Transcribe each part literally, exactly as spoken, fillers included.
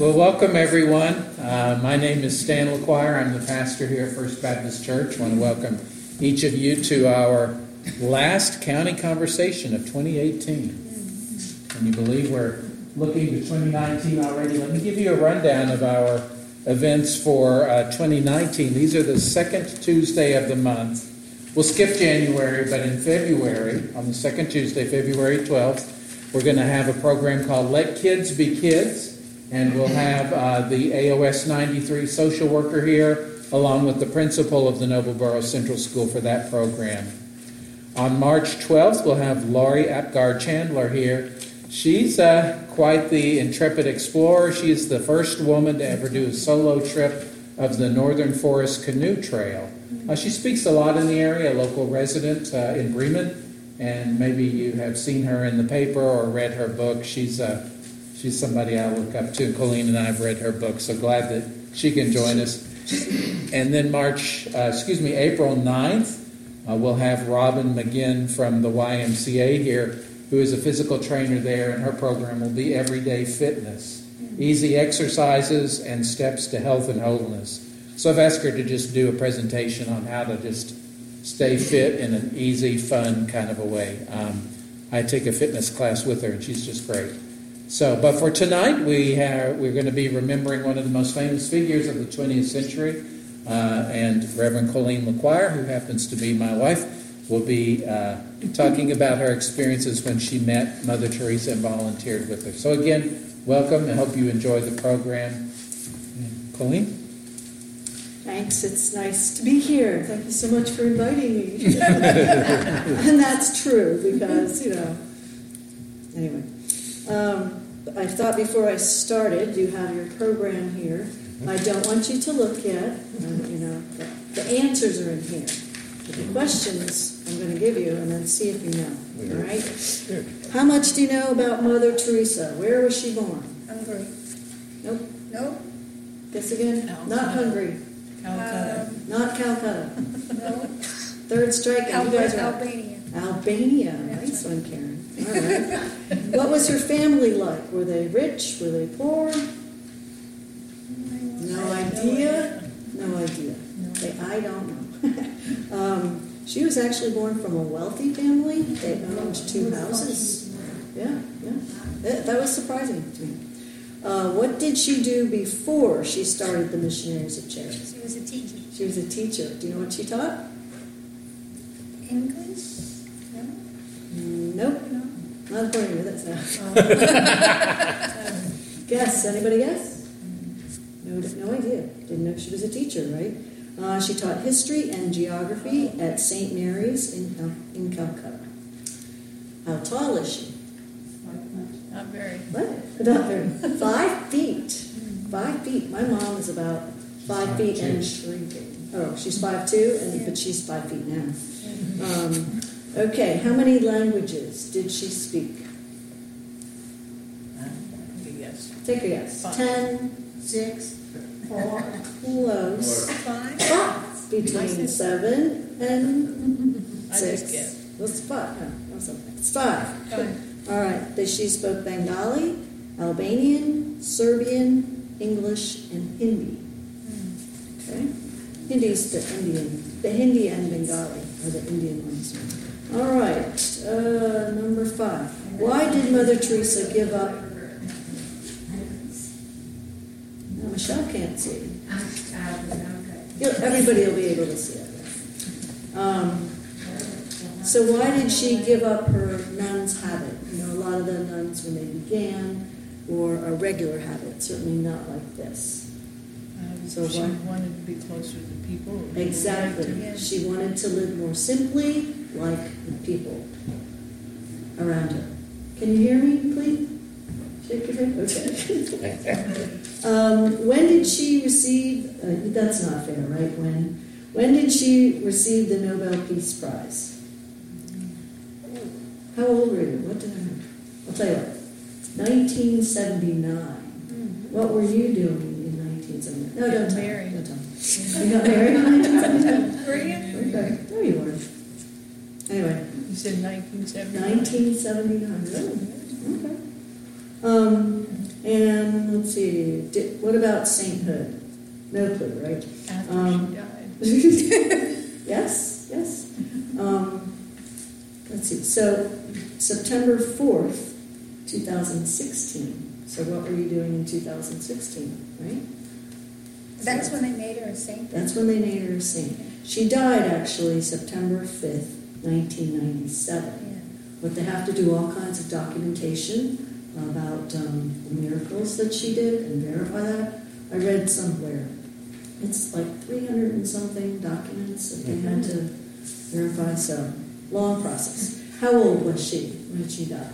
Well, welcome everyone. Uh, my name is Stan LaQuire. I'm the pastor here at First Baptist Church. I want to welcome each of you to our last county conversation of twenty eighteen. Can you believe we're looking to twenty nineteen already? Let me give you a rundown of our events for uh, twenty nineteen. These are the second Tuesday of the month. We'll skip January, but in February, on the second Tuesday, February twelfth, we're going to have a program called Let Kids Be Kids. And we'll have uh, the A O S ninety-three social worker here, along with the principal of the Noblesboro Central School for that program. On March twelfth, we'll have Laurie Apgar-Chandler here. She's uh, quite the intrepid explorer. She is the first woman to ever do a solo trip of the Northern Forest Canoe Trail. Uh, she speaks a lot in the area, a local resident uh, in Bremen, and maybe you have seen her in the paper or read her book. She's uh, She's somebody I look up to. Colleen and I have read her book, so glad that she can join us. And then March, uh, excuse me, April ninth, uh, we'll have Robin McGinn from the Y M C A here, who is a physical trainer there, and her program will be Everyday Fitness, easy exercises and steps to health and wholeness. So I've asked her to just do a presentation on how to just stay fit in an easy, fun kind of a way. Um, I take a fitness class with her, and she's just great. So, but for tonight, we have, we're going to be remembering one of the most famous figures of the twentieth century, uh, and Reverend Colleen LaQuire, who happens to be my wife, will be uh, talking about her experiences when she met Mother Teresa and volunteered with her. So again, welcome, and hope you enjoy the program. Colleen? Thanks, it's nice to be here. Thank you so much for inviting me. And that's true, because, you know, anyway. Um, I thought before I started, you have your program here. I don't want you to look yet. Uh, you know, the, the answers are in here. But the questions I'm going to give you, and then see if you know. All right? How much do you know about Mother Teresa? Where was she born? Hungary. Nope. Nope. Guess again? Calcutta. Not Hungary. Calcutta. Um, Not Calcutta. No. Third strike. Al- You guys are Albania. Albania. Nice one, Karen. All right. What was her family like? Were they rich? Were they poor? No idea. No idea. They, I don't know. um, she was actually born from a wealthy family. They owned two houses. Yeah, yeah. That, that was surprising to me. Uh, what did she do before she started the Missionaries of Charity? She was a teacher. She was a teacher. Do you know what she taught? English? No? Nope. No. Not according to this. No. Oh. Guess. Anybody guess? No, no idea. Didn't know she was a teacher, right? Uh, she taught history and geography at Saint Mary's in Cal- in Calcutta. How tall is she? Not very. What? Not very. Five feet. Five feet. My mom is about five feet and shrinking. Oh, she's five two, and but she's five feet now. Um, okay. How many languages did she speak? Yes. Take a guess. Five. Ten. Six. Four. Close. Five. Five. Between seven and I six. just guessed. What's five? No, what's something. It's five. Five. All right. That she spoke Bengali, Albanian, Serbian, English, and Hindi. Okay. Hindi's the Indian. The Hindi and Bengali are the Indian ones. All right. Uh, number five. Why did Mother Teresa give up? No, Michelle can't see. You'll, everybody will be able to see it. Um, so why did she give up her nun's habit? You know, a lot of the nuns when they began, or a regular habit, certainly not like this. Um, So she why- wanted to be closer to people. Exactly. Yeah. She wanted to live more simply, like the people around her. Can you hear me, please? Shake your head. Okay. um, when did she receive? Uh, that's not fair, right? When? When did she receive the Nobel Peace Prize? How old were you? What did I? I'll tell you what. nineteen seventy-nine. What were you doing in nineteen seventy-nine? No, don't tell me. Married. Don't tell me. You got married in nineteen seventy-nine? Were you? Okay. No, you weren't. Anyway, You said nineteen seventy. nineteen seventy-nine. Really? Okay. Um, and let's see. Did, what about sainthood? No clue, right? After Um, she died. Yes, yes. Um, let's see. So, September fourth, two thousand sixteen. So, what were you doing in two thousand sixteen, right? That's So, when they made her a saint. That's when they made her a saint. She died actually September fifth, nineteen ninety-seven. Yeah. But they have to do all kinds of documentation about um, the miracles that she did and verify that. I read somewhere. It's like three hundred and something documents that they had to verify. So, long process. How old was she when she died?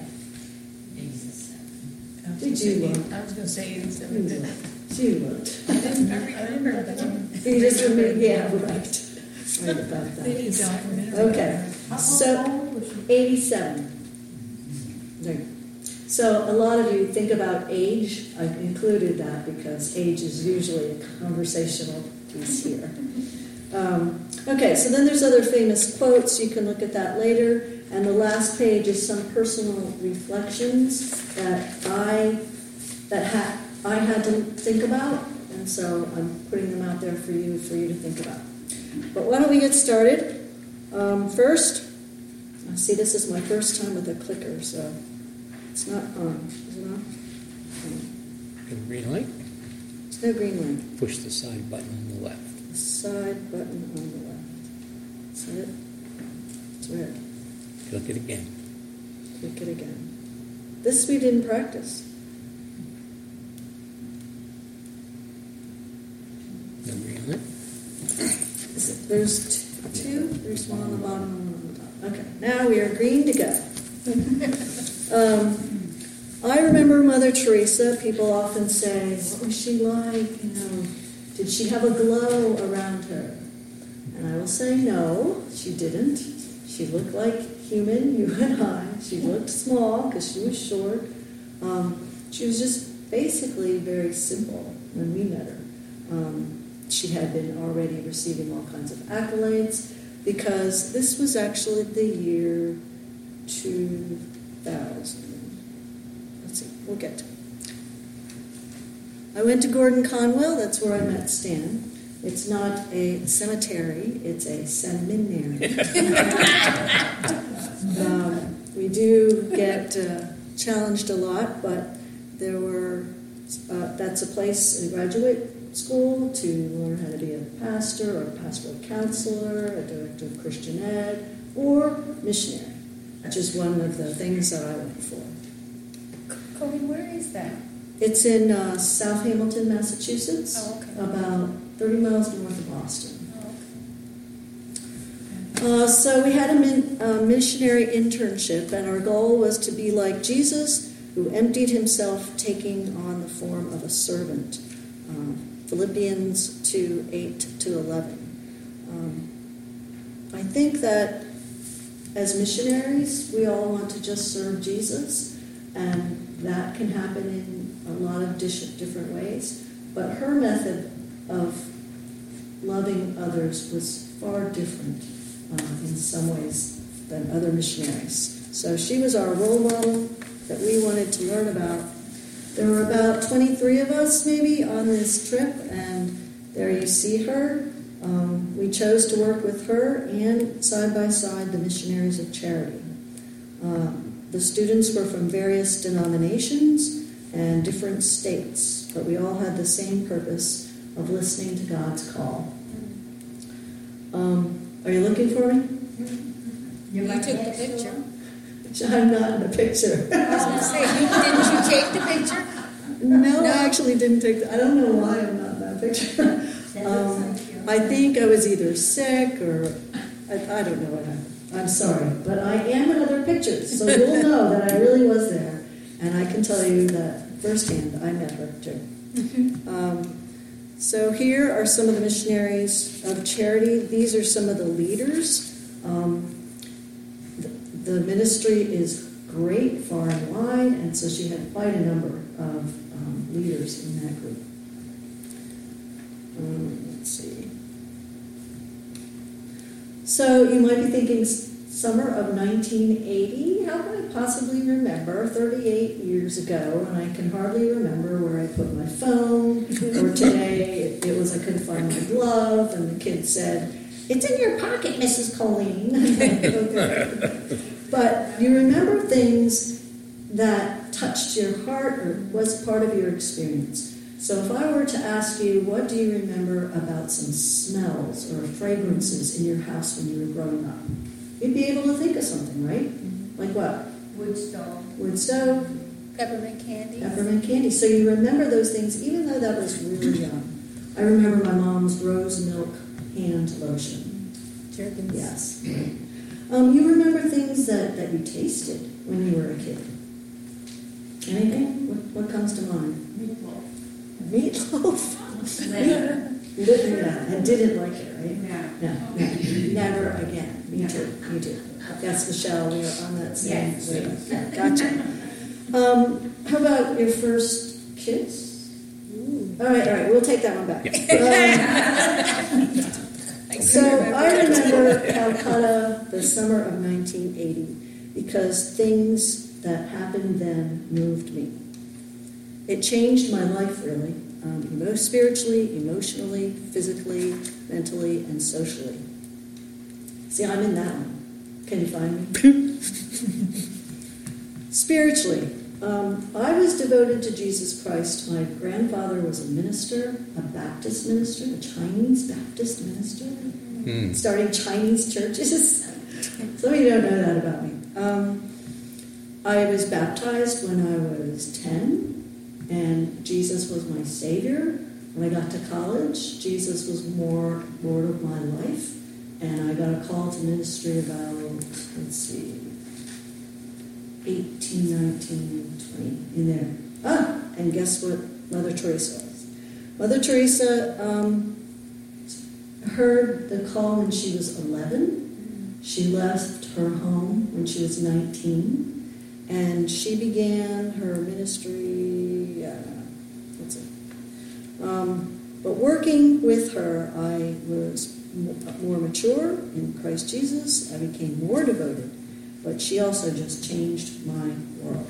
I was Did gonna you say- look? I was going to say You eighty-seven. didn't I? looked. She looked. I didn't, I remember that one. You just remember, yeah, right. Right about that. They need documentary. Okay. So, eighty-seven. There. So, a lot of you think about age. I included that because age is usually a conversational piece here. Um, okay, so then there's other famous quotes. You can look at that later. And the last page is some personal reflections that I that ha- I had to think about, and so I'm putting them out there for you for you to think about. But why don't we get started? Um, first, I see this is my first time with a clicker, so it's not on. Is it on? The green light, There's no green light. push the side button on the left. Side button on the left. Is that it? It's red. Click it again. Click it again. This we didn't practice. No green light. Is it, there's t- two. There's one on the bottom and one on the top. Okay, now we are green to go. um, I remember Mother Teresa. People often say, "What was she like? You know, did she have a glow around her?" And I will say, no, she didn't. She looked like human, you and I. She looked small because she was short. Um, she was just basically very simple when we met her. Um, she had been already receiving all kinds of accolades because this was actually the year two thousand. Let's see, we'll get to it. I went to Gordon Conwell, that's where I met Stan. It's not a cemetery, it's a seminary. um, we do get uh, challenged a lot, but there were, uh, that's a place, a graduate school to learn how to be a pastor or a pastoral counselor, a director of Christian ed, or missionary, which is one of the things that I went for. Cody, where is that? It's in uh, South Hamilton, Massachusetts, Oh, okay. about thirty miles north of Boston. Oh, okay. Uh, so we had a, min- a missionary internship, and our goal was to be like Jesus, who emptied himself, taking on the form of a servant. Um, Philippians two, eight to eleven. Um, I think that as missionaries, we all want to just serve Jesus, and that can happen in a lot of dis- different ways. But her method of loving others was far different uh, in some ways than other missionaries. So she was our role model that we wanted to learn about. There were about twenty-three of us maybe on this trip, and there you see her. Um, we chose to work with her and side by side the Missionaries of Charity. Um, the students were from various denominations and different states, but we all had the same purpose of listening to God's call. Um, are you looking for me? You took the picture. I'm not in the picture. I was going to say, you, didn't you take the picture? No, I actually didn't take the, I don't know why I'm not in that picture. Um, I think I was either sick or I, I don't know what happened. I'm sorry, but I am in other pictures, so you'll know that I really was there, and I can tell you that firsthand I met her too. Um, so here are some of the missionaries of charity. These are some of the leaders. Um, the, the ministry is great, far and wide, and so she had quite a number of um, leaders in that group. Um, let's see. So you might be thinking, summer of nineteen eighty? How can I possibly remember? thirty-eight years ago, and I can hardly remember where I put my phone, or today it, it was I couldn't find my glove, and the kid said, "It's in your pocket, Missus Colleen." Okay. But you remember things that touched your heart or was part of your experience. So if I were to ask you, what do you remember about some smells or fragrances in your house when you were growing up? You'd be able to think of something, right? Like what? Wood stove. Wood stove, Peppermint candy. peppermint candy. So you remember those things even though that was really young. I remember my mom's rose milk hand lotion. Jergens. Yes. Um, you remember things that, that you tasted when you were a kid? Anything? What, what comes to mind? Meatball. Meatloaf. Later. Yeah, and didn't like it, right? Yeah. No, no, never again. Me too, me too. Yes, Michelle, we are on that same Yes. wave. Yeah, gotcha. Um, how about your first kiss? All right, all right, we'll take that one back. Um, so I remember Calcutta, the summer of nineteen eighty, because things that happened then moved me. It changed my life, really, um, emo- spiritually, emotionally, physically, mentally, and socially. See, I'm in that one. Can you find me? Spiritually, um, I was devoted to Jesus Christ. My grandfather was a minister, a Baptist minister, a Chinese Baptist minister, Hmm. starting Chinese churches. Some of you don't know that about me. Um, I was baptized when I was ten, and Jesus was my Savior. When I got to college, Jesus was more Lord of my life, and I got a call to ministry about, let's see, eighteen, nineteen, twenty, in there. Ah, and guess what Mother Teresa was? Mother Teresa um, heard the call when she was eleven. She left her home when she was nineteen, and she began her ministry, uh, what's it? Um, but working with her, I was more mature in Christ Jesus. I became more devoted. But she also just changed my world.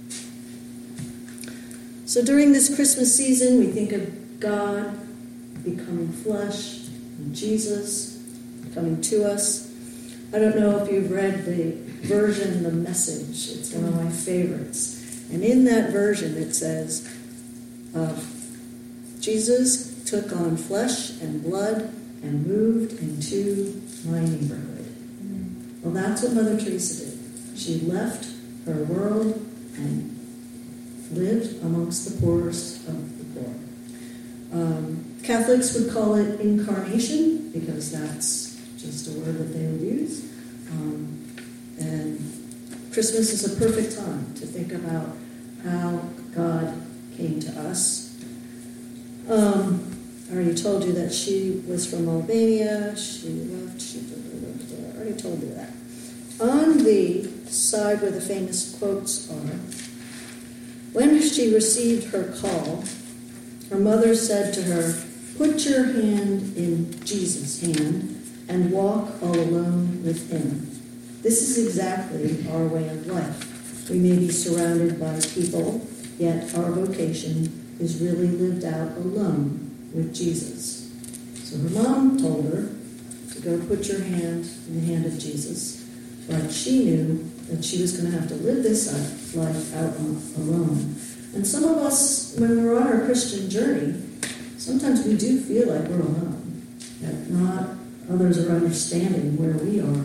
So during this Christmas season, we think of God becoming flesh, and Jesus coming to us. I don't know if you've read the version, The Message. It's one of my favorites. And in that version, it says, uh, Jesus took on flesh and blood and moved into my neighborhood. Well, that's what Mother Teresa did. She left her world and lived amongst the poorest of the poor. Um, Catholics would call it incarnation because that's just a word that they would use. Um, and Christmas is a perfect time to think about how God came to us. Um, I already told you that she was from Albania. She left. She I already told you that. On the side where the famous quotes are, when she received her call, her mother said to her, "Put your hand in Jesus' hand and walk all alone with him." This is exactly our way of life. We may be surrounded by people, yet our vocation is really lived out alone with Jesus. So her mom told her to go put your hand in the hand of Jesus, but she knew that she was going to have to live this life out alone. And some of us, when we're on our Christian journey, sometimes we do feel like we're alone, that not others are understanding where we are.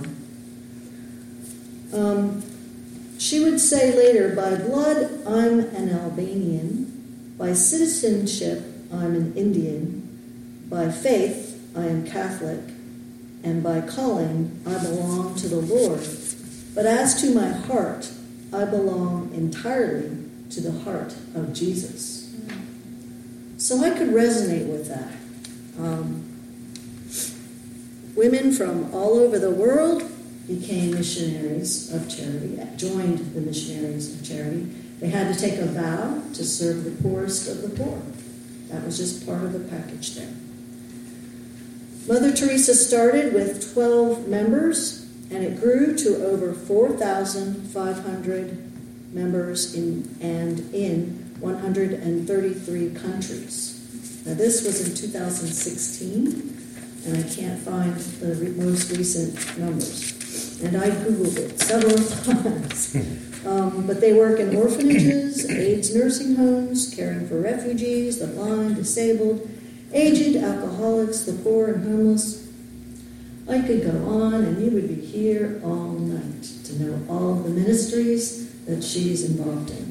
Um, she would say later, by blood, I'm an Albanian. By citizenship, I'm an Indian. By faith, I am Catholic. And by calling, I belong to the Lord. But as to my heart, I belong entirely to the heart of Jesus. So I could resonate with that. Um, women from all over the world became missionaries of charity, joined the missionaries of charity. They had to take a vow to serve the poorest of the poor. That was just part of the package there. Mother Teresa started with twelve members, and it grew to over four thousand five hundred members in, and in one hundred thirty-three countries. Now, this was in two thousand sixteen, and I can't find the re- most recent numbers. And I Googled it several times. Um, but they work in orphanages, AIDS nursing homes, caring for refugees, the blind, disabled, aged, alcoholics, the poor, and homeless. I could go on, and you would be here all night to know all of the ministries that she's involved in.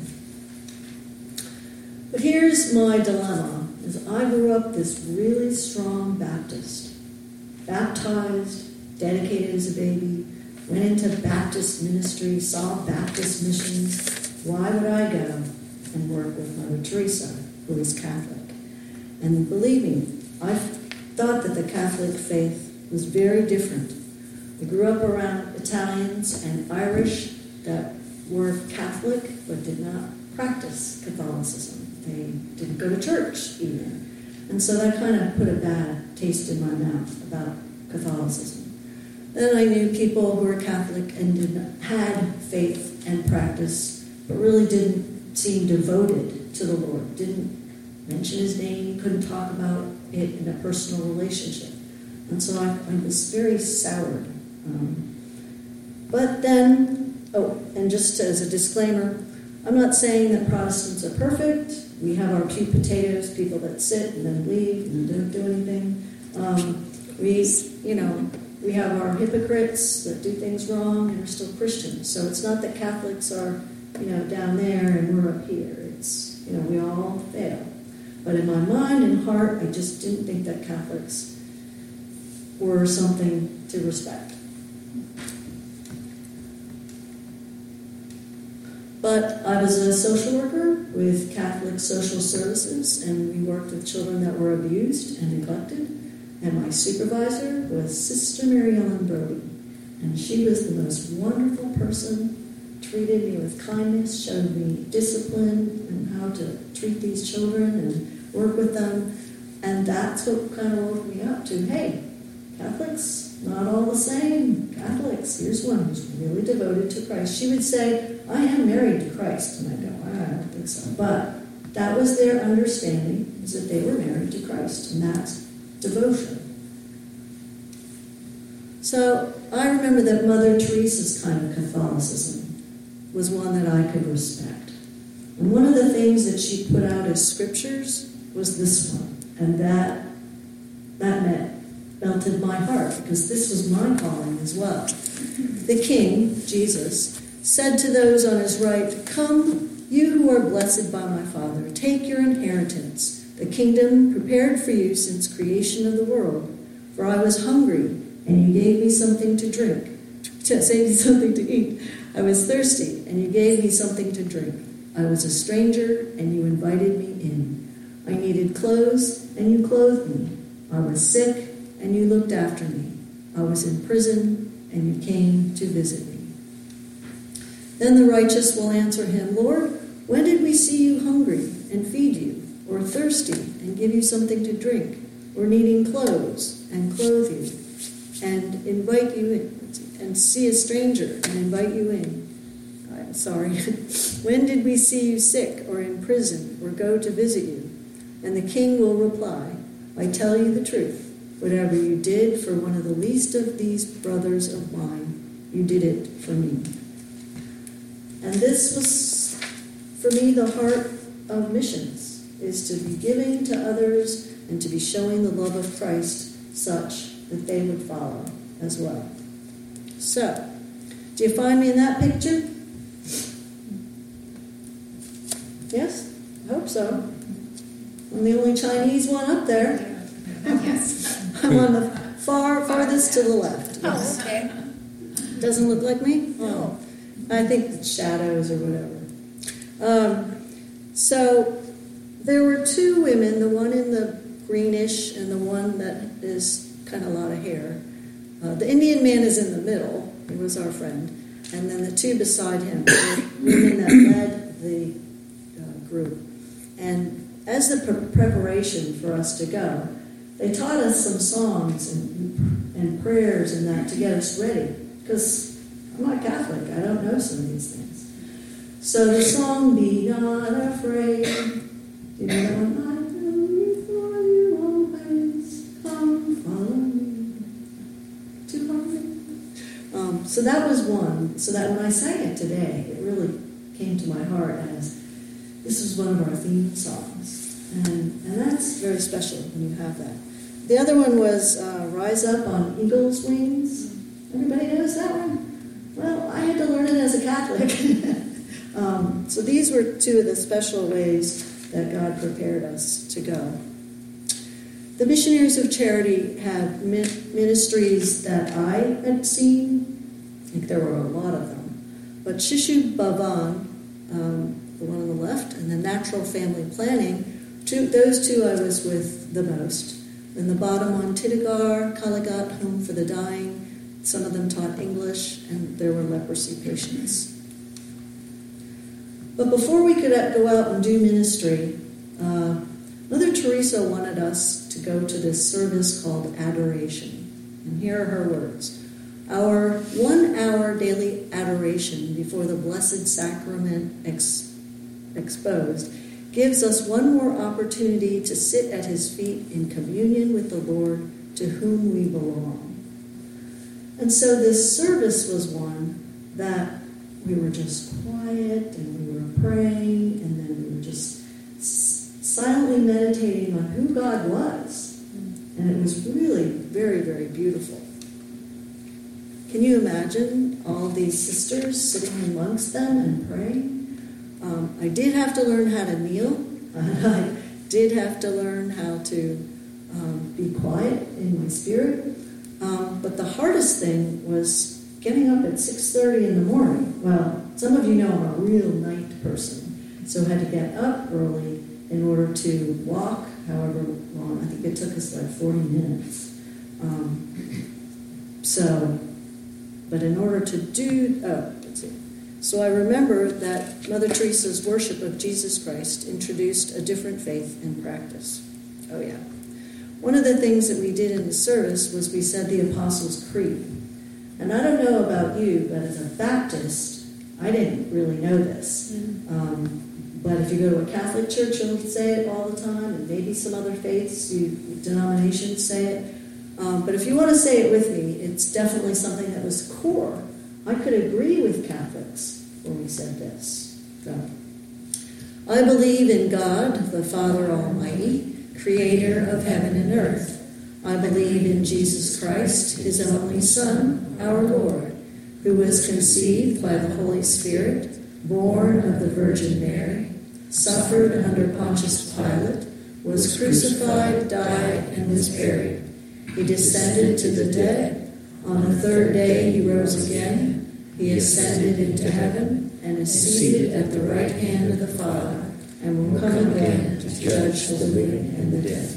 But here's my dilemma, is I grew up this really strong Baptist, baptized, dedicated as a baby, went into Baptist ministry, saw Baptist missions. Why would I go and work with Mother Teresa, who was Catholic? And believe me, I thought that the Catholic faith was very different. I grew up around Italians and Irish that were Catholic but did not practice Catholicism. They didn't go to church even. And so that kind of put a bad taste in my mouth about Catholicism. Then I knew people who were Catholic and did not, had faith and practice, but really didn't seem devoted to the Lord, didn't mention his name, couldn't talk about it in a personal relationship. And so I, I was very soured. Um, but then, oh, and just as a disclaimer, I'm not saying that Protestants are perfect. We have our pew potatoes, people that sit and then leave and don't do anything. Um, we, you know, we have our hypocrites that do things wrong and are still Christians. So it's not that Catholics are, you know, down there and we're up here. It's, you know, we all fail. But in my mind and heart, I just didn't think that Catholics were something to respect. But I was a social worker with Catholic Social Services, and we worked with children that were abused and neglected. And my supervisor was Sister Mary Ellen Brody. And she was the most wonderful person, treated me with kindness, showed me discipline and how to treat these children and work with them. And that's what kind of woke me up to, hey, Catholics, not all the same. Catholics, here's one who's really devoted to Christ. She would say, I am married to Christ. And I go, I don't think so. But that was their understanding, is that they were married to Christ. And that's devotion. So I remember that Mother Teresa's kind of Catholicism was one that I could respect. And one of the things that she put out as scriptures was this one. And that, that meant melted my heart, because this was my calling as well. The King, Jesus, said to those on his right, come, you who are blessed by my Father, take your inheritance, the kingdom prepared for you since creation of the world. For I was hungry, and you gave me something to drink, to say something to eat. I was thirsty, and you gave me something to drink. I was a stranger, and you invited me in. I needed clothes, and you clothed me. I was sick, and you looked after me. I was in prison, and you came to visit me. Then the righteous will answer him, Lord, when did we see you hungry and feed you, or thirsty and give you something to drink, or needing clothes and clothe you, and invite you in, and see a stranger and invite you in? I'm sorry. When did we see you sick or in prison or go to visit you? And the king will reply, I tell you the truth. Whatever you did for one of the least of these brothers of mine, you did it for me. And this was, for me, the heart of missions, is to be giving to others and to be showing the love of Christ such that they would follow as well. So, do you find me in that picture? Yes? I hope so. I'm the only Chinese one up there. Yes. I'm on the far farthest to the left. Oh, okay. Doesn't look like me? Oh. I think it's shadows or whatever. Um, so there were two women, the one in the greenish and the one that is kind of a lot of hair. Uh, the Indian man is in the middle. He was our friend. And then the two beside him were women that led the uh, group. And as the pre- preparation for us to go, they taught us some songs and, and prayers and that to get us ready. Because I'm not Catholic. I don't know some of these things. So the song, Be Not Afraid, you know that one? I will before you always, come follow me to harmony. Um, so that was one, so that when I sang it today, it really came to my heart as this was one of our theme songs. And, and that's very special when you have that. The other one was uh, Rise Up on Eagle's Wings. Everybody knows that one? Well, I had to learn it as a Catholic. um, so these were two of the special ways that God prepared us to go. The Missionaries of Charity had ministries that I had seen. I think there were a lot of them. But Shishu Bhavan, um, the one on the left, and the Natural Family Planning, two, those two I was with the most. And the bottom one, Titigar, Kaligat, Home for the Dying. Some of them taught English, and there were leprosy patients. But before we could go out and do ministry, uh, Mother Teresa wanted us to go to this service called Adoration. And here are her words. Our one-hour daily adoration before the Blessed Sacrament ex- exposed gives us one more opportunity to sit at his feet in communion with the Lord to whom we belong. And so this service was one that we were just quiet and we were praying and then we were just silently meditating on who God was. And it was really very, very beautiful. Can you imagine all these sisters sitting amongst them and praying? Um, I did have to learn how to kneel, and I did have to learn how to um, be quiet in my spirit. Um, but the hardest thing was getting up at six thirty in the morning. Well, some of you know I'm a real night person, so I had to get up early in order to walk however long. I think it took us like forty minutes. Um, so, but in order to do, oh, let's see. So I remember that Mother Teresa's worship of Jesus Christ introduced a different faith and practice. Oh yeah. One of the things that we did in the service was we said the Apostles' Creed. And I don't know about you, but as a Baptist, I didn't really know this. Um, but if you go to a Catholic church, you'll say it all the time, and maybe some other faiths, you, denominations say it. Um, but if you want to say it with me, it's definitely something that was core. I could agree with Catholics when we said this. So, I believe in God, the Father Almighty, creator of heaven and earth. I believe in Jesus Christ, his only Son, our Lord, who was conceived by the Holy Spirit, born of the Virgin Mary, suffered under Pontius Pilate, was crucified, died, and was buried. He descended to the dead. On the third day he rose again. He ascended into heaven and is seated at the right hand of the Father, and will come again to judge the living and the dead.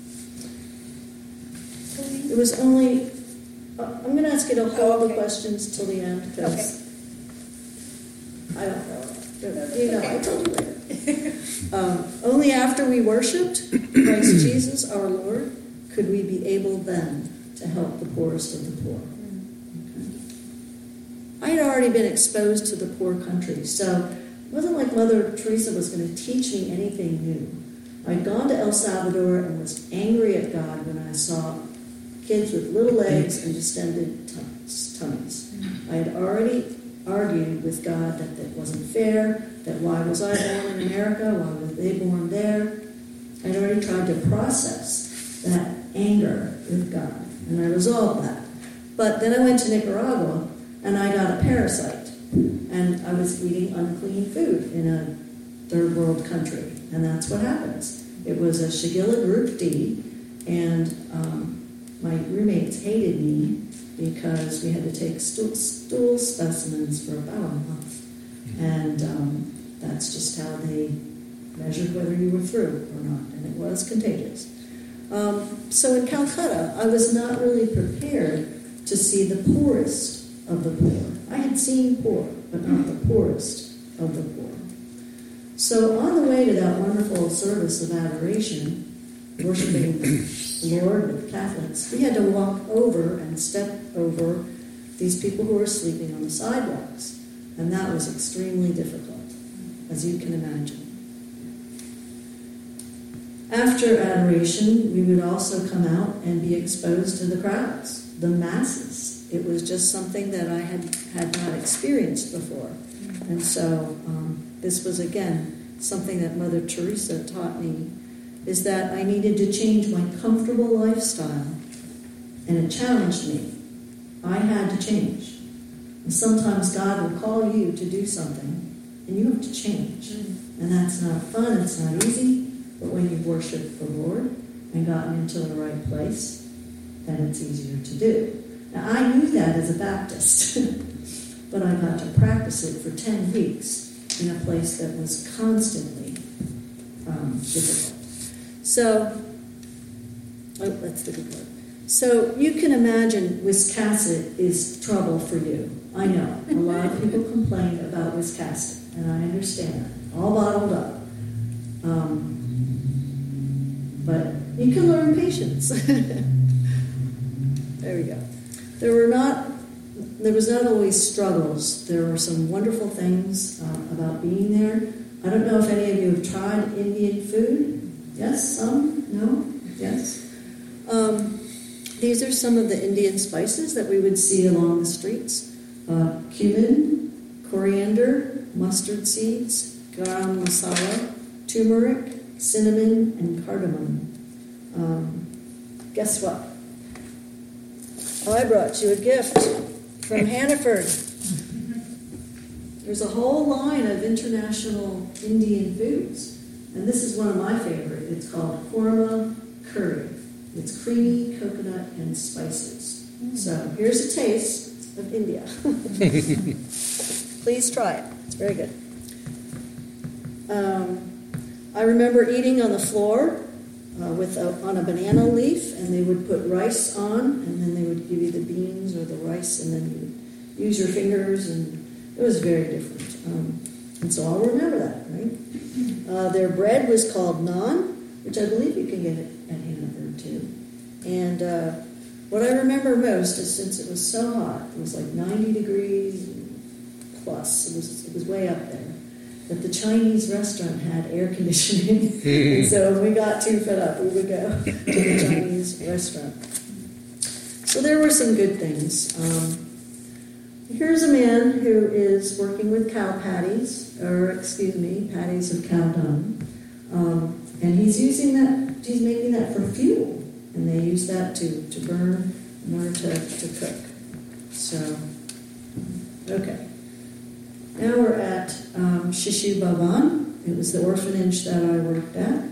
It was only, uh, I'm going to ask you to hold Oh, okay. the questions till the end, because I don't know. You know, I told you later. um, only after we worshipped Christ Jesus, our Lord, could we be able then to help the poorest of the poor. Okay. I had already been exposed to the poor country, so it wasn't like Mother Teresa was going to teach me anything new. I'd gone to El Salvador and was angry at God when I saw kids with little legs and distended tummies. I had already argued with God that that wasn't fair, that why was I born in America, why were they born there? I'd already tried to process that anger with God, and I resolved that. But then I went to Nicaragua, and I got a parasite, and I was eating unclean food in a third world country, and that's what happens. It was a Shigella group D, and um, my roommates hated me because we had to take stool, stool specimens for about a month, and um, that's just how they measured whether you were through or not, and it was contagious. Um, so in Calcutta, I was not really prepared to see the poorest of the poor. I had seen poor, but not the poorest of the poor. So on the way to that wonderful service of adoration, worshiping the Lord with Catholics, we had to walk over and step over these people who were sleeping on the sidewalks, and that was extremely difficult. as you can imagine. After adoration, we would also come out and be exposed to the crowds, the masses. It was just something that I had, had not experienced before. And so um, this was, again, something that Mother Teresa taught me, is that I needed to change my comfortable lifestyle. And it challenged me. I had to change. And sometimes God will call you to do something, and you have to change. And that's not fun, it's not easy, but when you've worshiped the Lord and gotten into the right place, then it's easier to do. Now, I knew that as a Baptist, but I got to practice it for ten weeks in a place that was constantly um, difficult. So, oh, that's the good word. So you can imagine Wiscasset is trouble for you. I know. A lot of people complain about Wiscasset, and I understand that. All bottled up. Um, but you can learn patience. There we go. There were not, there was not always struggles. There were some wonderful things uh, about being there. I don't know if any of you have tried Indian food. Yes, some? No? Yes? Um, these are some of the Indian spices that we would see along the streets. Uh, cumin, coriander, mustard seeds, garam masala, turmeric, cinnamon, and cardamom. Um, guess what? I brought you a gift from Hannaford. There's a whole line of international Indian foods, and this is one of my favorite. It's called korma curry. It's creamy coconut and spices. Mm. So here's a taste of India. Please try it. It's very good. Um, I remember eating on the floor uh, with a, on a banana leaf, and they would put rice on, and then they would give you the beans or the rice, and then you would use your fingers, and it was very different. Um, and so I'll remember that, right? Uh, their bread was called naan, which I believe you can get it at Hannaford too. And uh, what I remember most is, since it was so hot, it was like ninety degrees plus, it was, it was way up there, that the Chinese restaurant had air conditioning. And so when we got too fed up, we would go to the Chinese restaurant. So there were some good things. Um, here's a man who is working with cow patties, or excuse me, patties of cow dung. Um, and he's using that, he's making that for fuel. And they use that to, to burn in order to, to cook. So, okay. Now we're at um, Shishu Bhavan. It was the orphanage that I worked at.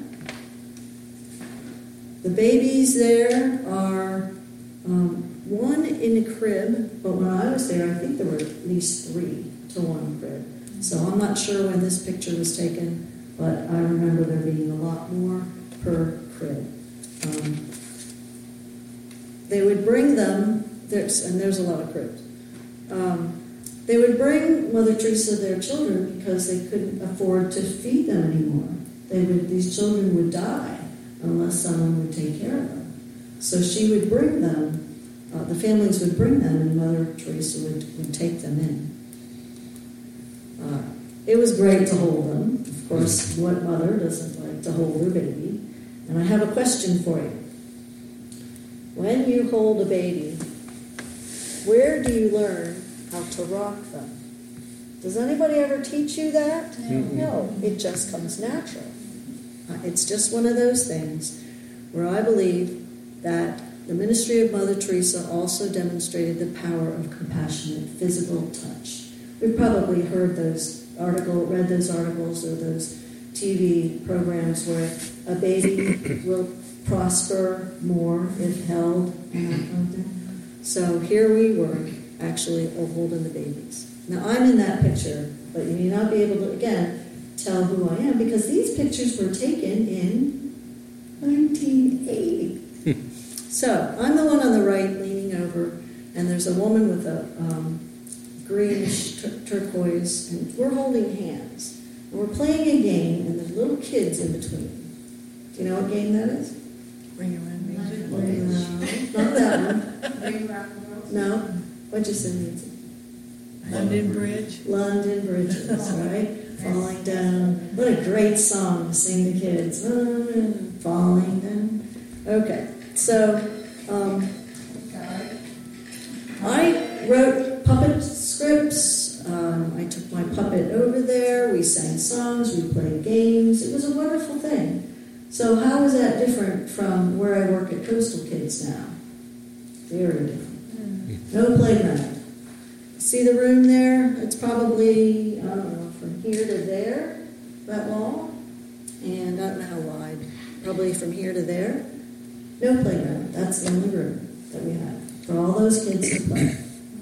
The babies there are um, one in a crib, but when I was there, I think there were at least three to one crib. So I'm not sure when this picture was taken, but I remember there being a lot more per crib. Um, they would bring them, there's, and there's a lot of cribs. Um, They would bring Mother Teresa their children because they couldn't afford to feed them anymore. They would; these children would die unless someone would take care of them. So she would bring them, uh, the families would bring them, and Mother Teresa would, would take them in. Uh, it was great to hold them. Of course, what mother doesn't like to hold her baby? And I have a question for you. When you hold a baby, where do you learn how to rock them? Does anybody ever teach you that? Mm-hmm. No, it just comes natural. Uh, it's just one of those things where I believe that the ministry of Mother Teresa also demonstrated the power of compassionate physical touch. We've probably heard those article, read those articles or those T V programs where a baby will prosper more if held and that kind of thing. So here we were, actually holding the babies. Now I'm in that picture, but you may not be able to, again, tell who I am, because these pictures were taken in nineteen eighty. So I'm the one on the right leaning over, and there's a woman with a um, greenish tur- turquoise, and we're holding hands. And we're playing a game, and there's little kids in between. Do you know what game that is? Ring around music. No, not that one. No. What'd you say, Nancy? London Bridge. London Bridges, right? Falling Down. What a great song to sing to kids. Oh, falling down. Okay, so um, I wrote puppet scripts. Um, I took my puppet over there. We sang songs. We played games. It was a wonderful thing. So how is that different from where I work at Coastal Kids now? Very different. No playground. See the room there? It's probably, I don't know, from here to there, that wall. And I don't know how wide. Probably from here to there. No playground. That's the only room that we have for all those kids to play.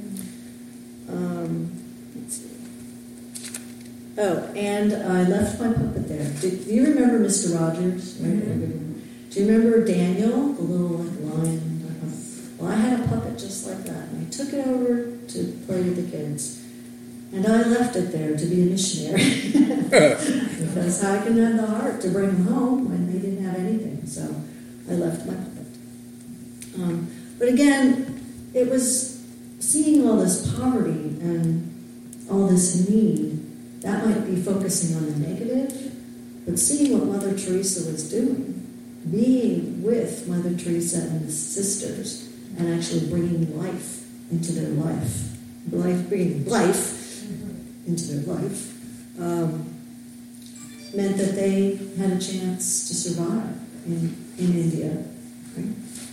Um, let's see. Oh, and I left my puppet there. Do, do you remember Mister Rogers? Mm-hmm. Do you remember Daniel, the little like lion? Well, I had a puppet just like that, and I took it over to play with the kids. And I left it there to be a missionary. Because I can have the heart to bring them home when they didn't have anything. So I left my puppet. Um, but again, it was seeing all this poverty and all this need. That might be focusing on the negative, but seeing what Mother Teresa was doing, being with Mother Teresa and the sisters, and actually bringing life into their life, life bringing life into their life, um, meant that they had a chance to survive in, in India. Right?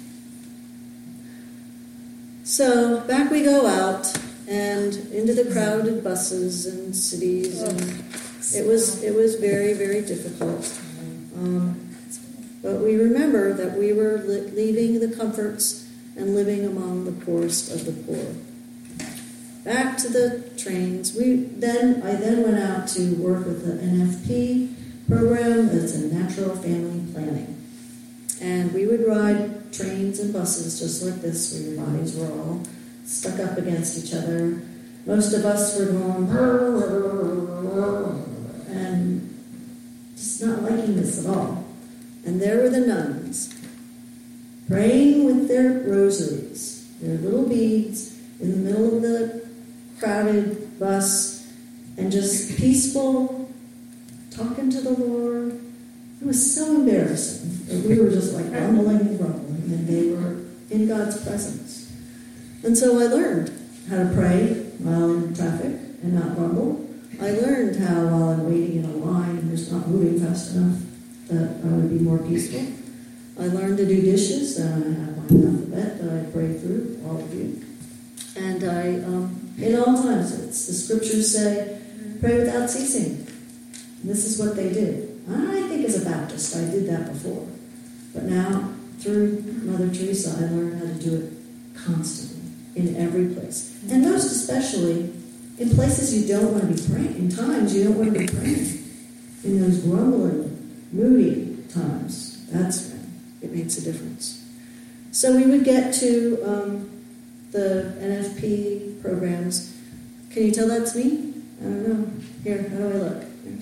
So back we go out and into the crowded buses and cities, and it was it was very very difficult. Um, but we remember that we were li- leaving the comforts and living among the poorest of the poor. Back to the trains. We then I then went out to work with the N F P program. That's a natural family planning, and we would ride trains and buses just like this, where your bodies were all stuck up against each other. Most of us were going and just not liking this at all. And there were the nuns praying with their rosaries, their little beads in the middle of the crowded bus, and just peaceful, talking to the Lord. It was so embarrassing that we were just like rumbling and rumbling, and they were in God's presence. And so I learned how to pray while in traffic and not rumble. I learned how, while I'm waiting in a line and just not moving fast enough, that I would be more peaceful. I learned to do dishes, and I have my alphabet that I pray through, all of you. And I, um, in all times, it's, the scriptures say, pray without ceasing. And this is what they did. I think as a Baptist, I did that before. But now, through Mother Teresa, I learned how to do it constantly, in every place. And most especially in places you don't want to be praying, in times you don't want to be praying. In those grumbling, moody times, that's when it makes a difference. So we would get to um, the N F P programs. Can you tell that's me? I don't know. Here, how do I look?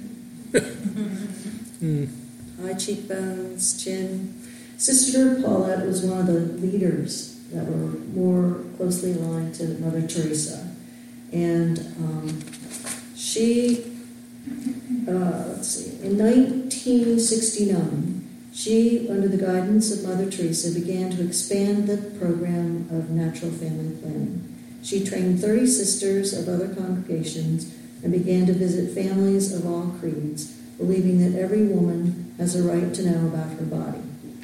Mm. High cheekbones, chin. Sister Paulette was one of the leaders that were more closely aligned to Mother Teresa. And um, she, uh, let's see, in nineteen sixty-nine, she, under the guidance of Mother Teresa, began to expand the program of natural family planning. She trained thirty sisters of other congregations and began to visit families of all creeds, believing that every woman has a right to know about her body.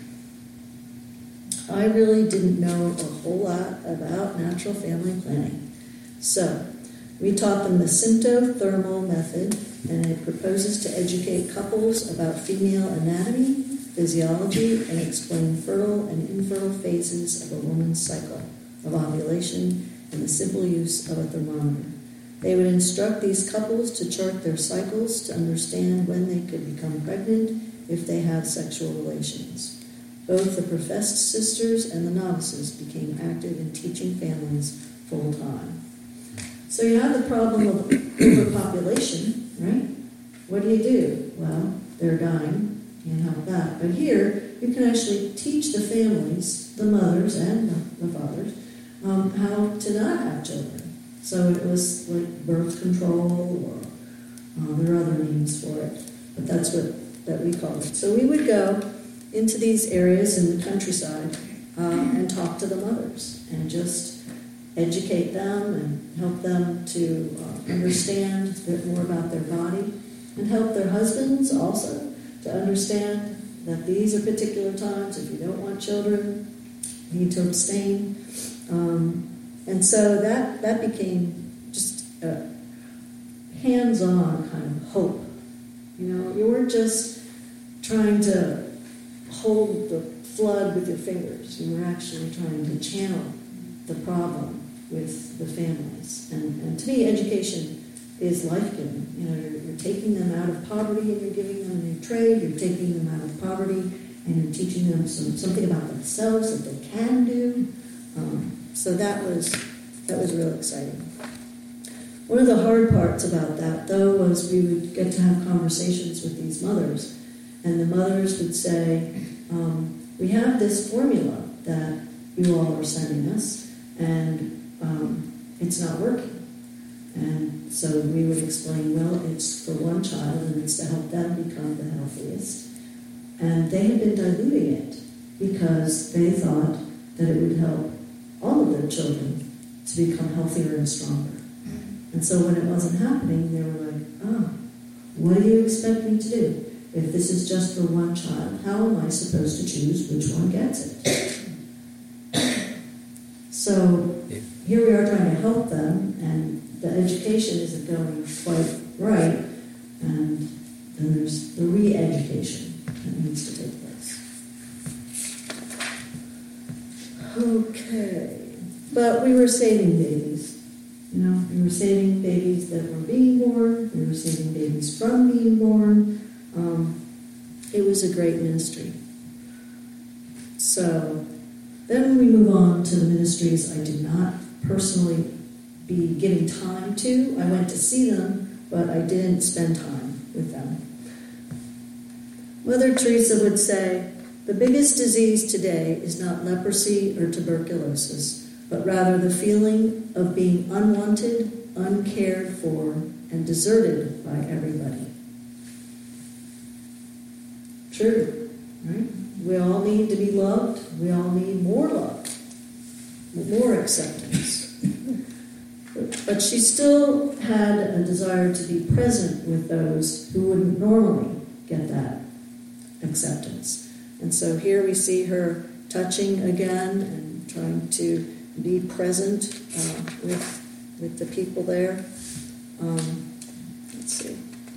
I really didn't know a whole lot about natural family planning. So, we taught them the symptothermal method, and it proposes to educate couples about female anatomy, physiology, and explain fertile and infertile phases of a woman's cycle of ovulation and the simple use of a thermometer. They would instruct these couples to chart their cycles to understand when they could become pregnant if they have sexual relations. Both the professed sisters and the novices became active in teaching families full time. So you have the problem of overpopulation, right? What do you do? Well, they're dying. Can't help that. But here, you can actually teach the families, the mothers and the, the fathers, um, how to not have children. So it was like birth control or Uh, there are other names for it, but that's what that we call it. So we would go into these areas in the countryside uh, and talk to the mothers and just educate them and help them to uh, understand a bit more about their body and help their husbands also to understand that these are particular times. If you don't want children, you need to abstain. Um, and so that, that became just a hands-on kind of hope. You know, you weren't just trying to hold the flood with your fingers. You were actually trying to channel the problem with the families. And, and to me, education is life-giving. You know, you're, you're taking them out of poverty and you're giving them a new trade. You're taking them out of poverty and you're teaching them some, something about themselves that they can do. Um, so that was that was real exciting. One of the hard parts about that, though, was we would get to have conversations with these mothers, and the mothers would say, um, we have this formula that you all are sending us, and um, it's not working. And so we would explain, well, it's for one child, and it's to help them become the healthiest. And they had been diluting it because they thought that it would help all of their children to become healthier and stronger. And so when it wasn't happening, they were like, oh, what do you expect me to do? If this is just for one child, how am I supposed to choose which one gets it? So here we are trying to help them, and the education isn't going quite right, and then there's the re-education that needs to take place. Okay. But we were saving babies. You know, we were saving babies that were being born. We were saving babies from being born. Um, it was a great ministry. So then we move on to the ministries I did not personally be giving time to. I went to see them, but I didn't spend time with them. Mother Teresa would say, the biggest disease today is not leprosy or tuberculosis, but rather the feeling of being unwanted, uncared for, and deserted by everybody. True, right? We all need to be loved. We all need more love, more acceptance. But she still had a desire to be present with those who wouldn't normally get that acceptance. And so here we see her touching again and trying to be present uh, with with the people there. Um, let's see.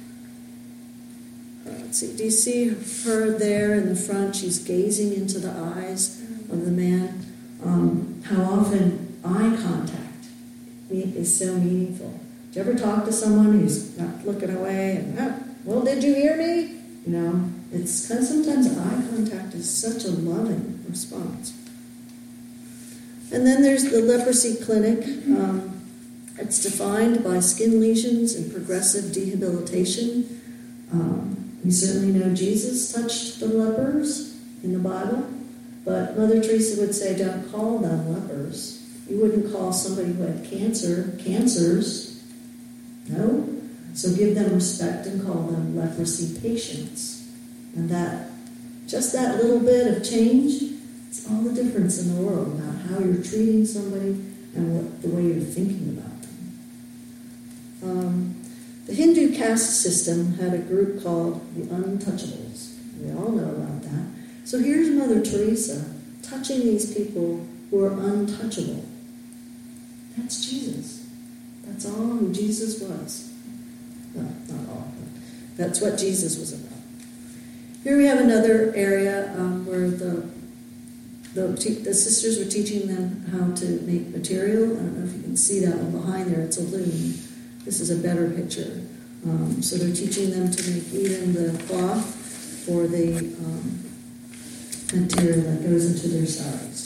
Uh, let's see. Do you see her there in the front? She's gazing into the eyes of the man. Um, how often eye contact is so meaningful. Do you ever talk to someone who's not looking away and, oh, well, did you hear me? You know, it's kind of sometimes eye contact is such a loving response. And then there's the leprosy clinic. Um, it's defined by skin lesions and progressive dehabilitation. Um, we certainly know Jesus touched the lepers in the Bible, but Mother Teresa would say, don't call them lepers. You wouldn't call somebody who had cancer cancers. No. So give them respect and call them leprosy patients. And that, just that little bit of change, it's all the difference in the world about how you're treating somebody and what the way you're thinking about them. Um, the Hindu caste system had a group called the Untouchables. We all know about that. So here's Mother Teresa touching these people who are untouchable. That's Jesus. That's all who Jesus was. Well, not all, but that's what Jesus was about. Here we have another area um, where the the, te- the sisters were teaching them how to make material. I don't know if you can see that one behind there. It's a loom. This is a better picture. Um, so they're teaching them to make even the cloth for the um, material that goes into their saris.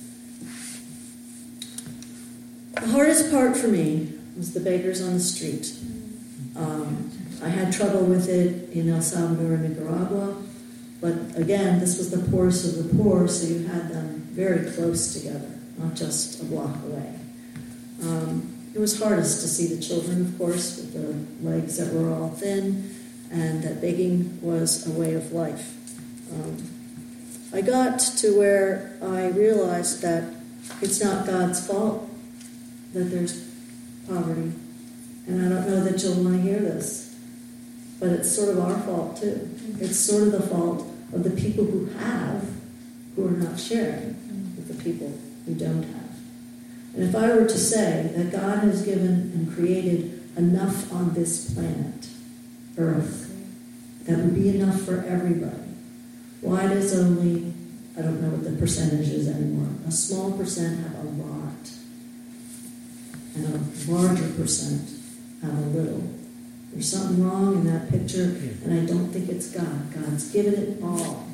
The hardest part for me was the beggars on the street. Um, I had trouble with it in El Salvador and Nicaragua, but again, this was the poorest of the poor, so you had them very close together, not just a block away. Um, it was hardest to see the children, of course, with the legs that were all thin, and that begging was a way of life. Um, I got to where I realized that it's not God's fault that there's poverty. And I don't know that you'll want to hear this, but it's sort of our fault too. It's sort of the fault of the people who have, who are not sharing with the people who don't have. And if I were to say that God has given and created enough on this planet, Earth, that would be enough for everybody, why does only, I don't know what the percentage is anymore, a small percent have a lot, and a larger percent have a little? There's something wrong in that picture, and I don't think it's God. God's given it all.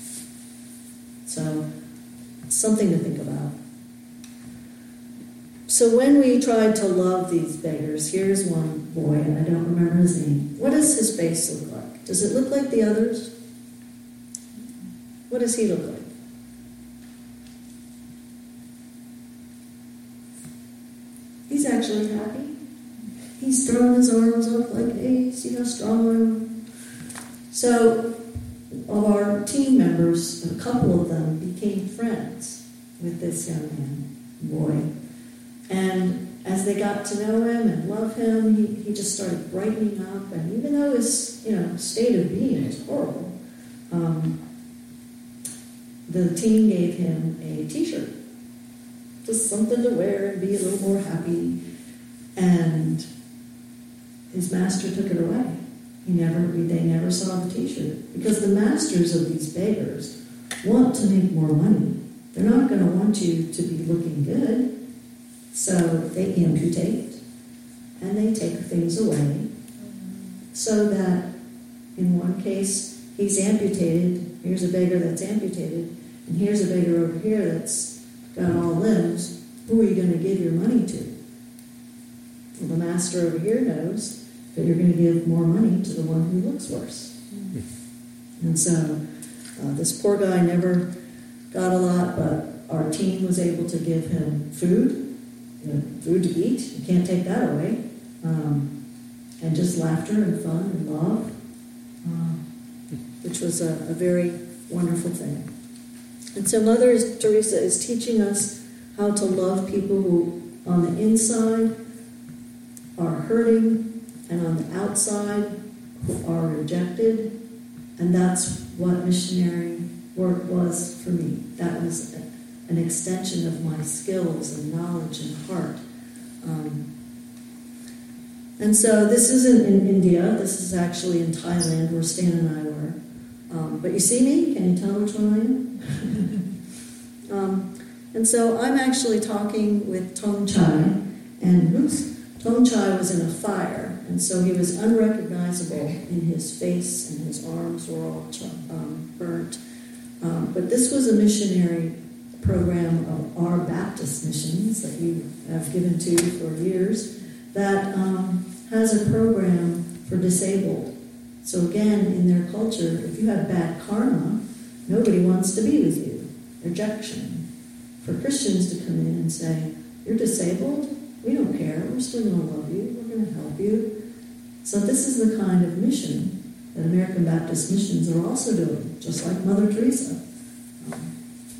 So, something to think about. So when we tried to love these beggars, here's one boy, and I don't remember his name. What does his face look like? Does it look like the others? What does he look like? He's actually happy. He's throwing his arms up like, hey, see how strong I am? So, of our team members, a couple of them became friends with this young man, boy. And as they got to know him and love him, he, he just started brightening up. And even though his you know state of being was horrible, um, the team gave him a T-shirt, just something to wear and be a little more happy. And his master took it away. He never, they never saw the T-shirt, because the masters of these beggars want to make more money. They're not going to want you to be looking good. So they amputate, and they take things away, so that in one case, he's amputated, here's a beggar that's amputated, and here's a beggar over here that's got all limbs. Who are you going to give your money to? Well, the master over here knows that you're going to give more money to the one who looks worse. And so uh, this poor guy never got a lot, but our team was able to give him food, you know, food to eat. You can't take that away. Um, and just laughter and fun and love, uh, which was a, a very wonderful thing. And so Mother Teresa is teaching us how to love people who on the inside are hurting and on the outside who are rejected. And that's what missionary work was for me. That was a, an extension of my skills and knowledge and heart. Um, and so this isn't in India. This is actually in Thailand, where Stan and I were. Um, but you see me? Can you tell which one I am? um, and so I'm actually talking with Tong Chai. And oops, Tong Chai was in a fire. And so he was unrecognizable in his face, and his arms were all um, burnt. Um, but this was a missionary program of our Baptist missions that you have given to for years that um, has a program for disabled. So again, in their culture, if you have bad karma, nobody wants to be with you. Rejection. For Christians to come in and say, you're disabled? We don't care. We're still going to love you. We're going to help you. So this is the kind of mission that American Baptist Missions are also doing, just like Mother Teresa. Um,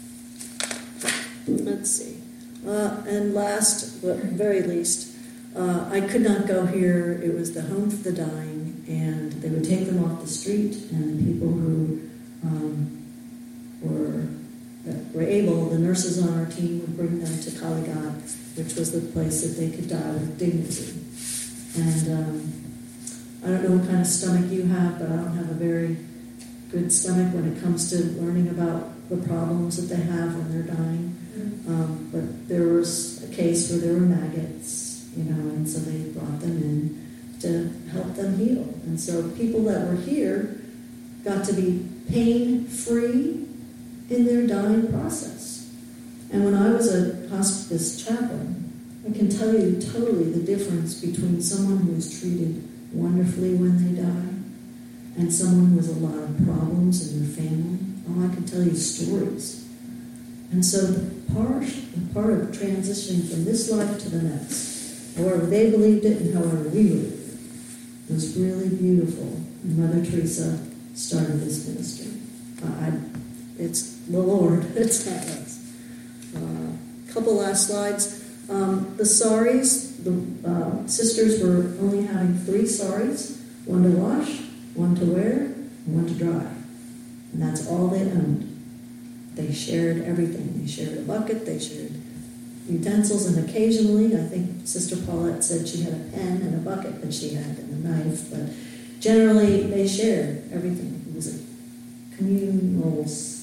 let's see. Uh, and last, but very least, uh, I could not go here. It was the Home for the Dying, and they would take them off the street, and the people who um, were that were able, the nurses on our team would bring them to Kalighat, which was the place that they could die with dignity. And um, I don't know what kind of stomach you have, but I don't have a very good stomach when it comes to learning about the problems that they have when they're dying. Um, but there was a case where there were maggots, you know, and so they brought them in to help them heal. And so people that were here got to be pain-free in their dying process. And when I was a hospice chaplain, I can tell you totally the difference between someone who is treated wonderfully when they die and someone with a lot of problems in their family. Oh, I can tell you stories. And so the part, the part of transitioning from this life to the next however they believed it and however we believed it. It was really beautiful. And Mother Teresa started this ministry. Uh, I, it's the Lord, it's not us. A uh, couple last slides. Um, the saris, the uh, sisters were only having three saris, one to wash, one to wear, and one to dry. And that's all they owned. They shared everything. They shared a bucket, they shared utensils, and occasionally, I think Sister Paulette said she had a pen and a bucket that she had and a knife, but generally they shared everything. It was a communal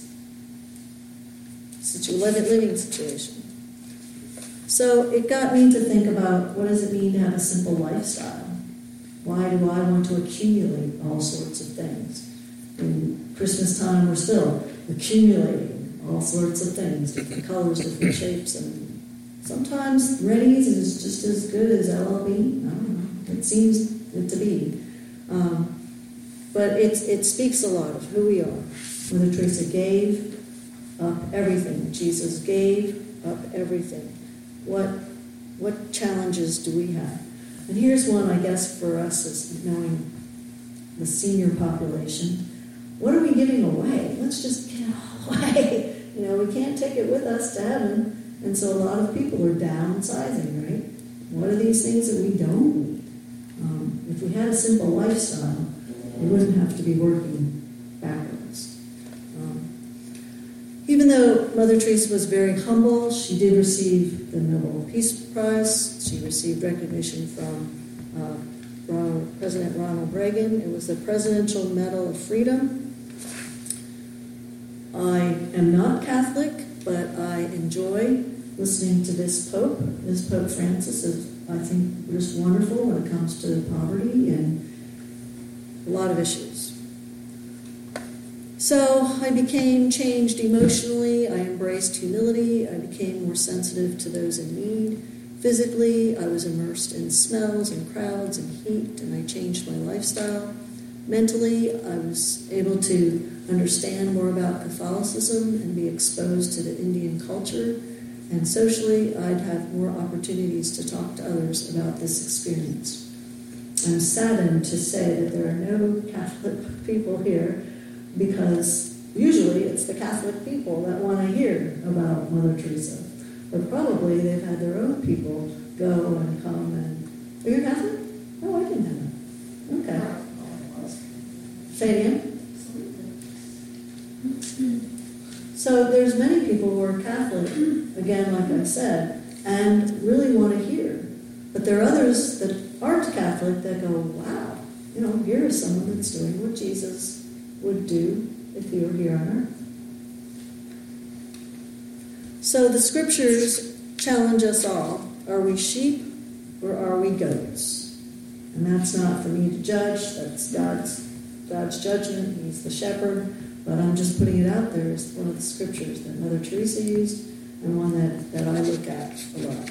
situ- living situation. So it got me to think about, what does it mean to have a simple lifestyle? Why do I want to accumulate all sorts of things? In Christmas time, we're still accumulating all sorts of things, different colors, different shapes, and sometimes Reddy's is just as good as L L B. I don't know. It seems it to be. Um, but it, it speaks a lot of who we are. Mother Teresa gave up everything. Jesus gave up everything. What, what challenges do we have? And here's one, I guess, for us as knowing the senior population. What are we giving away? Let's just get it all away. You know, we can't take it with us to heaven. And so a lot of people are downsizing, right? What are these things that we don't need? Um, if we had a simple lifestyle, we wouldn't have to be working backwards. Um, even though Mother Teresa was very humble, she did receive the Nobel Peace Prize. She received recognition from uh, Ronald, President Ronald Reagan. It was the Presidential Medal of Freedom. I am not Catholic, but I enjoy listening to this Pope. This Pope Francis is, I think, just wonderful when it comes to poverty and a lot of issues. So I became changed emotionally. I embraced humility. I became more sensitive to those in need. Physically, I was immersed in smells and crowds and heat, and I changed my lifestyle. Mentally, I was able to understand more about Catholicism and be exposed to the Indian culture. And socially, I'd have more opportunities to talk to others about this experience. I'm saddened to say that there are no Catholic people here, because usually it's the Catholic people that want to hear about Mother Teresa. But probably they've had their own people go and come and... Are you Catholic? Oh, I didn't have it. Okay. Say it again? So there's many people who are Catholic, again, like I said, and really want to hear. But there are others that aren't Catholic that go, wow, you know, here is someone that's doing what Jesus would do if he were here on earth. So the scriptures challenge us all. Are we sheep or are we goats? And that's not for me to judge. That's God's God's judgment. He's the shepherd. But I'm just putting it out there as one of the scriptures that Mother Teresa used and one that, that I look at a lot.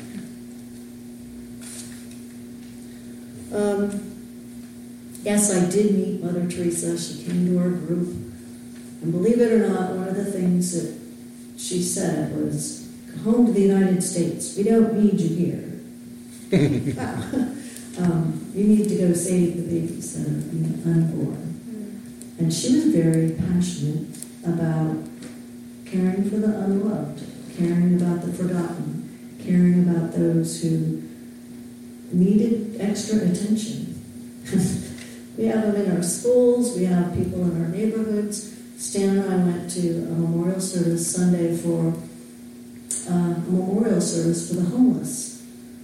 Um, yes, I did meet Mother Teresa. She came to our group. And believe it or not, one of the things that she said was, home to the United States. We don't need you here. Wow. um, you need to go save the babies that are being unborn. And she was very passionate about caring for the unloved, caring about the forgotten, caring about those who needed extra attention. We have them in our schools, we have people in our neighborhoods. Stan and I went to a memorial service Sunday for uh, a memorial service for the homeless.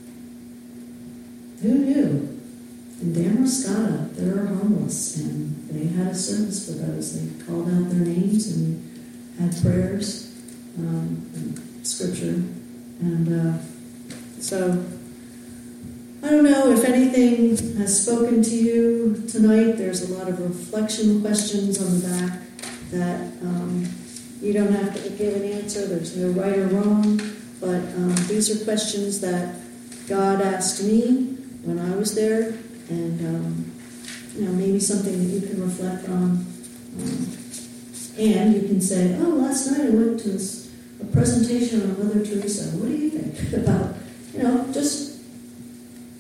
Who knew? In Damariscotta, there are homeless, and they had a service for those. They called out their names and had prayers um, and scripture. And uh, so, I don't know if anything has spoken to you tonight. There's a lot of reflection questions on the back that um, you don't have to give an answer. There's no right or wrong. But um, these are questions that God asked me when I was there. And, um, you know, maybe something that you can reflect on. Um, and you can say, oh, last night I went to this, a presentation on Mother Teresa. What do you think about, you know, just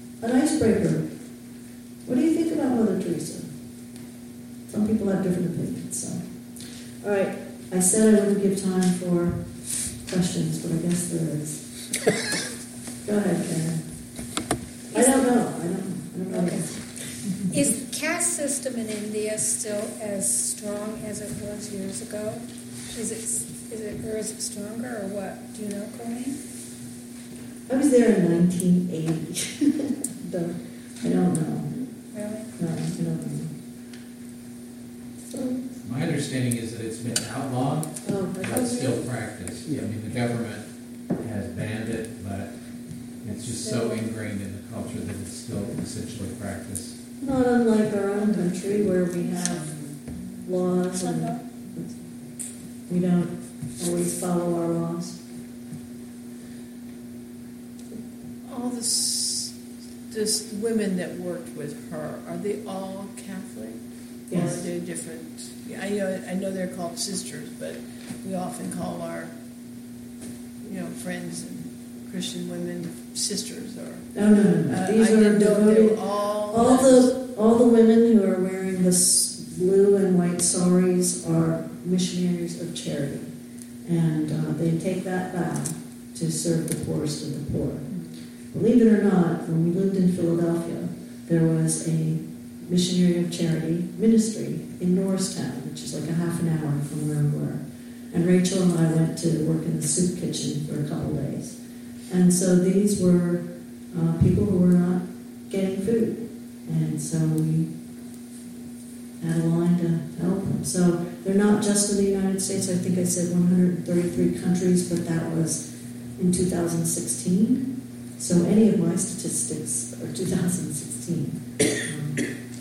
icebreaker. What do you think about Mother Teresa? Some people have different opinions, so. All right, I said I wouldn't give time for questions, but I guess there is. Go ahead, Karen. I don't know, I don't know. I don't know. Okay. Is the caste system in India still as strong as it was years ago? Is it, is it, or is it stronger, or what? Do you know, Colleen? I was there in nineteen eighty. Don't- I don't know. Really? No, I don't know. So, My understanding is that it's been outlawed, oh, but I it's thought still practiced. I mean, the government has banned it, but it's just so ingrained in the culture that it's still essentially practiced. not unlike our own country where we have laws and we don't always follow our laws. All this, this women that worked with her, are they all Catholic? Or are Yes. they different? Yeah, I know, I know they're called sisters, but we often call our, you know, friends and Christian women sisters. Or No, no, no, no. uh, I These are didn't know if they devoted. were all. All the all the women who are wearing this blue and white saris are missionaries of charity, and uh, they take that vow to serve the poorest of the poor. Believe it or not, when we lived in Philadelphia, there was a missionary of charity ministry in Norristown, which is like a half an hour from where we were. And Rachel and I went to work in the soup kitchen for a couple days. And so these were uh, people who were not getting food. And so we had a line to help them. So they're not just in the United States. I think I said one hundred thirty-three countries, but that was in two thousand sixteen. So any of my statistics are two thousand sixteen. Um,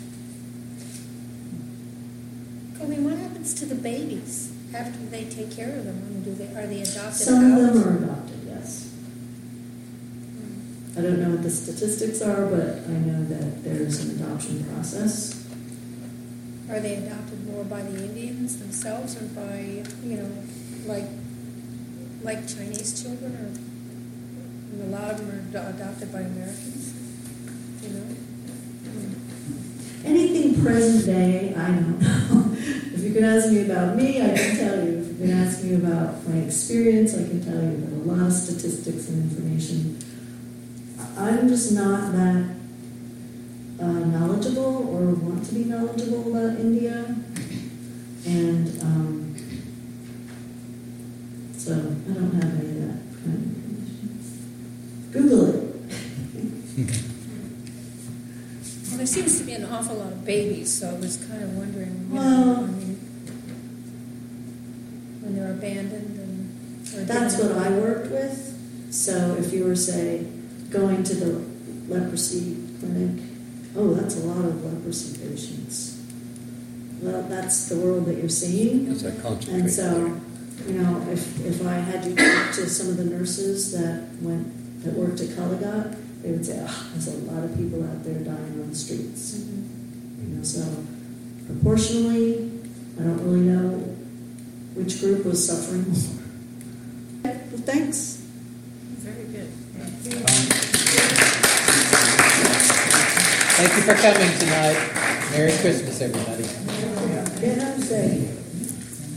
Colleen, what happens to the babies after they take care of them? I mean, do they, are they adopted Some out? of them are adopted, yes. I don't know what the statistics are, but I know that there's an adoption process. Are they adopted more by the Indians themselves, or by, you know, like like Chinese children, or and a lot of them are ado- adopted by Americans? You know. Anything present day, I don't know. If you can ask me about me, I can tell you. If you can ask me about my experience, I can tell you about a lot of statistics and information. I'm just not that uh, knowledgeable or want to be knowledgeable about India. And um, so I don't have any of that kind of information. Google it. Well, there seems to be an awful lot of babies, so I was kind of wondering, you Well- know, I mean, when they're abandoned and. Or That's given what up. I worked with. So if you were, say, going to the leprosy clinic, oh, that's a lot of leprosy patients. Well, that's the world that you're seeing. It's a concentration. And so, you know, if, if I had you talk to some of the nurses that went that worked at Culligutt, they would say, oh, there's a lot of people out there dying on the streets. Mhm. You know, so proportionally, I don't really know which group was suffering more. Well, thanks. Very good. Thank you for coming tonight. Merry Christmas, everybody. Get home safe.